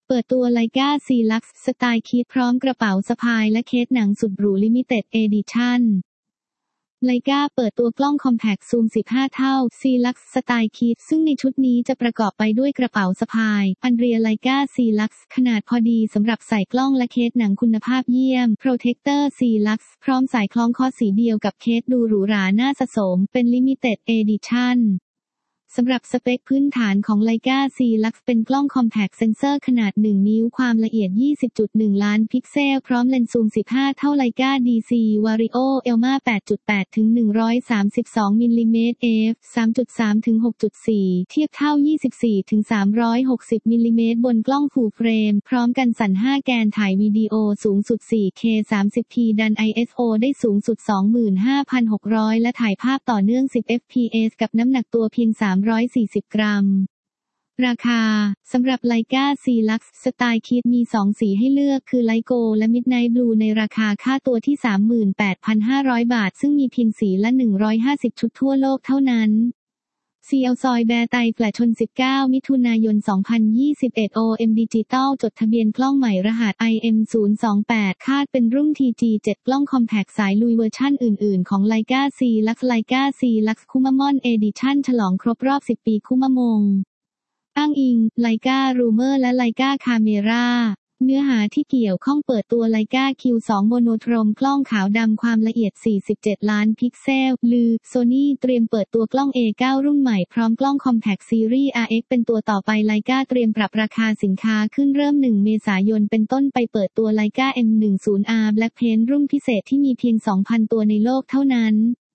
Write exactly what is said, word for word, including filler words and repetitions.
เปิดตัว Leica Celux สไตล์คิดพร้อมกระเป๋าสะพายและเคสหนังสุดหรู Limited Edition Leica เปิดตัวกล้องคอมแพคซูมสิบห้าเท่า Celux สไตล์คิดซึ่งในชุดนี้จะประกอบไปด้วยกระเป๋าสะพาย Andrea Leica Celux ขนาดพอดีสำหรับใส่กล้องและเคสหนังคุณภาพเยี่ยม Protector Celux พร้อมสายคล้องคอสีเดียวกับเคสดูหรูหราน่าสะสมเป็น Limited Editionสำหรับสเปคพื้นฐานของ Leica Celux เป็นกล้องคอมแพคเซนเซอร์ขนาดหนึ่งนิ้วความละเอียด ยี่สิบจุดหนึ่ง ล้านพิกเซลพร้อมเลนส์ซูมสิบห้าเท่า Leica ดี ซี Vario Elma แปดจุดแปด ถึง หนึ่งร้อยสามสิบสอง มิลลิเมตร f สามจุดสาม ถึง หกจุดสี่ เทียบเท่า ยี่สิบสี่ ถึง สามร้อยหกสิบ มิลลิเมตรบนกล้อง Full Frame พร้อมกันสั่นห้าแกนถ่ายวิดีโอสูงสุด โฟร์เค สามสิบพี ดัน ไอ เอส โอ ได้สูงสุด สองหมื่นห้าพันหกร้อย และถ่ายภาพต่อเนื่อง สิบ เอฟ พี เอส กับน้ำหนักตัวเพียง สามร้อยสี่สิบ กรัมราคาสำหรับ Leica Celux สไตล์คิดมีสองสีให้เลือกคือ Light Gold และ Midnight Blue ในราคาค่าตัวที่ สามหมื่นแปดพันห้าร้อย บาทซึ่งมีเพียงสีละหนึ่งร้อยห้าสิบชุดทั่วโลกเท่านั้น ซี แอล ซอยแบร์ไตแฟลชชนสิบเก้ามิถุนายนสองพันยี่สิบเอ็ด โอ เอ็ม Digital จดทะเบียนกล้องใหม่รหัส ไอ เอ็ม ศูนย์ สอง แปด คาดเป็นรุ่น ที จี เซเว่น กล้องคอมแพคสายลุยเวอร์ชั่นอื่นๆของ Leica Celux Leica Celux Kumamon Edition ฉลองครบรอบสิบปีคุมมงอ้างอิง Leica Rumor และ Leica Camera เนื้อหาที่เกี่ยวข้องเปิดตัว Leica คิว ทู Monochrome กล้องขาวดำความละเอียด สี่สิบเจ็ด ล้านพิกเซลลือ Sony เตรียมเปิดตัวกล้อง เอ ไนน์ รุ่นใหม่พร้อมกล้อง Compact Series อาร์ เอ็กซ์ เป็นตัวต่อไป Leica เตรียมปรับราคาสินค้าขึ้นเริ่มหนึ่งเมษายนเป็นต้นไปเปิดตัว Leica เอ็ม สิบ อาร์ Black Paint รุ่นพิเศษที่มีเพียง สองพัน ตัวในโลกเท่านั้น